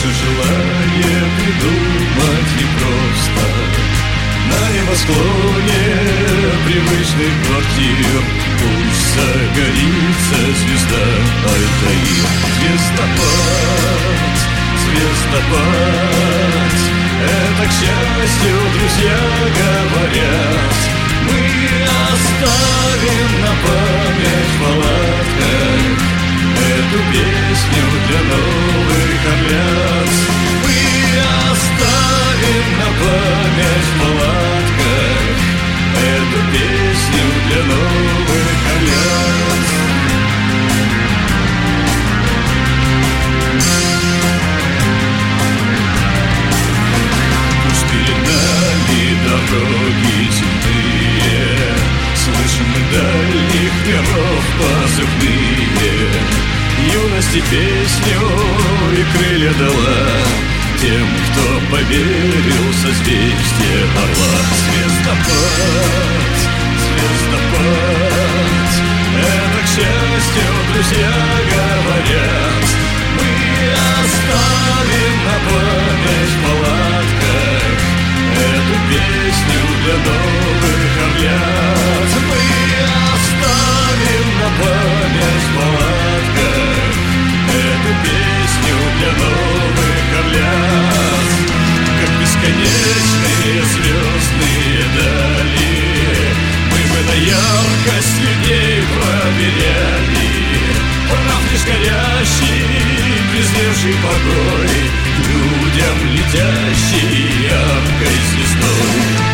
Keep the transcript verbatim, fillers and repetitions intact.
же желание придумать непросто. На небосклоне привычных квартир пусть загорится звезда Альтаир. Звездопад, звездопад, это, к счастью, друзья говорят. Мы оставим на память в палатках эту песню для новых Орлеанцев. Мы оставим на память в палатках эту песню для новых Орлеанцев. Пусть перед нами дороги земные, слышим мы дальних миров позывные. Юности песню и крылья дала тем, кто поверил в созвездие орла. Звездопад, звездопад, это, к счастью, друзья говорят. Мы оставим на память в палатках эту песню для новых Орлеанцев. Мы оставим на память в палатках эту песню для новых Орлеанцев. Как бесконечные звездные дали, мы бы на яркость людей проверяли. Прав лишь горящий, презревший покой, людям летящий яркой звездой.